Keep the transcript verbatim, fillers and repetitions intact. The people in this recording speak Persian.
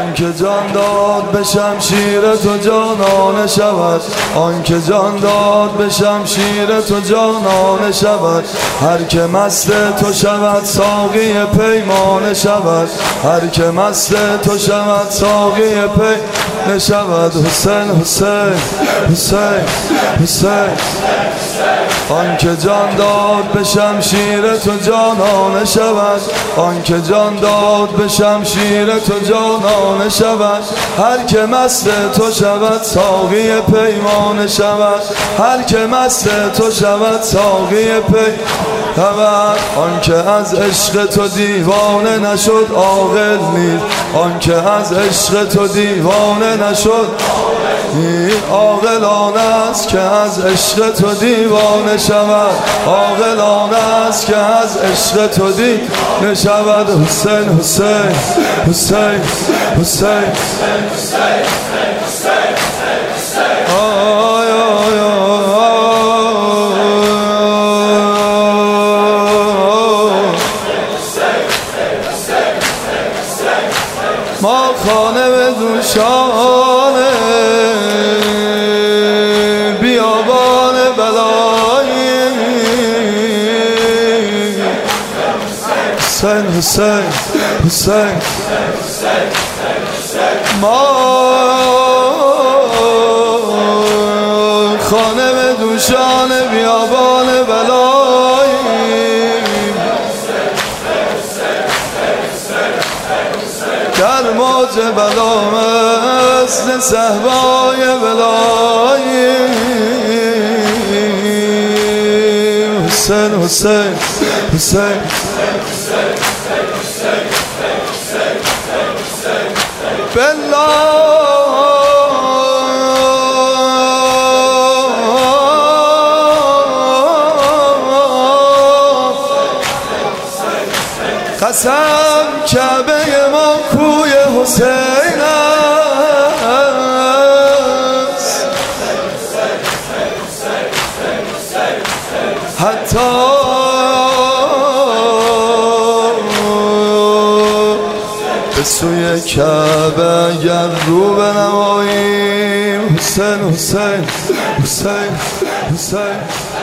آنکه جان داد به شمشیر تو جانانه شود، آنکه جان داد به شمشیر تو جانانه شود. هر که مست تو شود ساقی پیمانه شود، هر که مست تو شود ساقی پیمانه شود. حسین حسین حسین حسین آنکه جان داد به شمشیر تو جانانه شود، آنکه جان داد به شمشیر تو جانانه شود. هر که مست تو شود ساقی پیمانه شود، هر که مست تو شود ساقی پیمانه شود. آنکه از عشق تو دیوانه نشد عاقل نیست، آنکه از عشق تو دیوانه نشد عاقل آن است که از عشق تو دیوانه شود، عاقل آن است که از عشق تو دیوانه شود. حسین حسین حسین حسین آی آی ما خانه به دوشانه بیابان بلایی. حسین حسین حسین ما خانه به دوشان بیابان بلایی. در موج بلا مثل صحبای بلایی. حسین حسین حسین بالله قسم کعبه ما کوی حسین است، حتی به سوی کعبه اگر رو بنماییم. حسین حسین حسین حسین